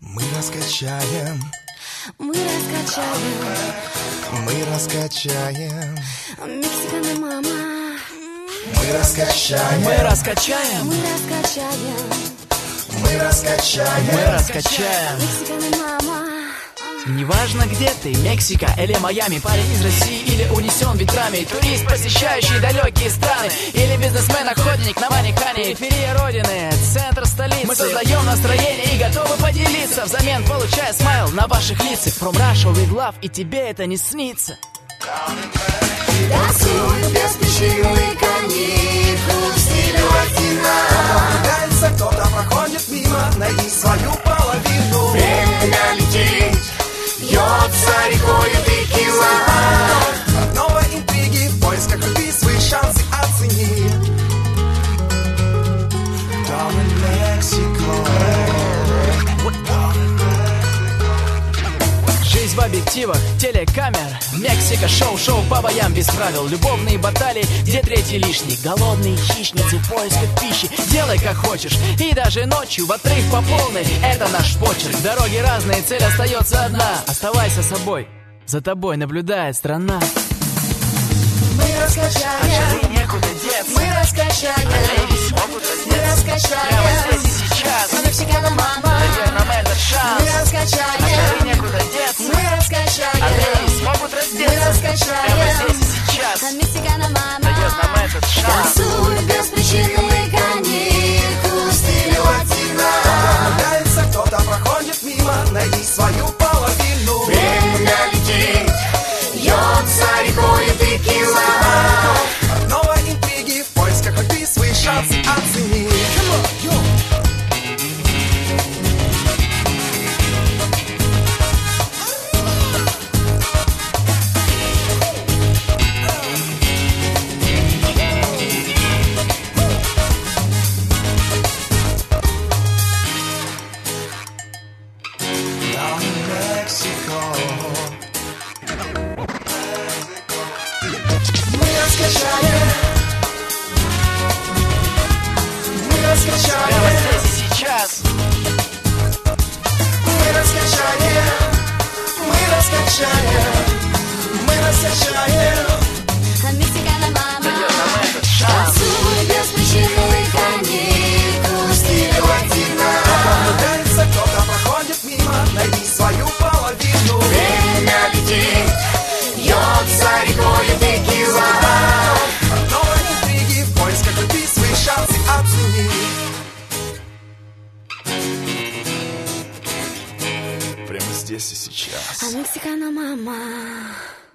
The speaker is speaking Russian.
Мы раскачаем, мы раскачаем, мы раскачаем, Мексикана мама. мы раскачаем, Мы раскачаем, Мы раскачаем, мы раскачаем, мы раскачаем. Мексикана мама. Неважно где ты, Мексика или Майами, парень из России или унесен ветрами, турист, посещающий далекие страны, или бизнесмен-охотник на манекане. Периферия родины, центр столицы. Мы создаем настроение и готовы поделиться, взамен получая смайл на ваших лицах. From Russia with love, и тебе это не снится. Танцуй без причины каникул в стиле латино. Нравится, кто-то проходит мимо, найди свою половину. Время летит, льется рекою текила. От новой интриги в поисках любви свои шансы оцени. Down in Mexico. Жизнь в объективах, телекамер, Мексика, шоу по боям без правил, любовные баталии, где третий лишний, голодные хищницы в поисках пищи. Делай как хочешь, и даже ночью в отрыв по полной, это наш почерк. Дороги разные, цель остается одна. Оставайся собой, за тобой наблюдает страна. Мы раскачаем, Жары некуда деться, мы раскачаем, леди смогут мы раздеться. Прямо раскачаем, здесь и сейчас, Мексикана мама. дает нам этот Мы шанс. Жары раскачаем, некуда деться, мы раскачаем, леди смогут мы раздеться. Прямо раскачаем, здесь и сейчас, Мексикана мама. дает нам этот шанс. Танцуй без причины каникул в стиле латино. Нравится, кто-то проходит мимо, найди свою половину. Время летит, льется рекою текила. От новой интриги в поисках любви свои шансы оцени. Down in Mexico. Мы раскачаем, мы Прямо раскачаем, здесь и сейчас, мы раскачаем, мы раскачаем, мы раскачаем. Мексикана мама. дает нам этот шанс. Танцуй без причины каникул в стиле латино. Нравится, кто-то проходит мимо, найди свою половину. Время летит, льется рекою текила. От новой интриги в поисках любви свои шансы оцени. Прямо здесь и сейчас. Мексикана мама.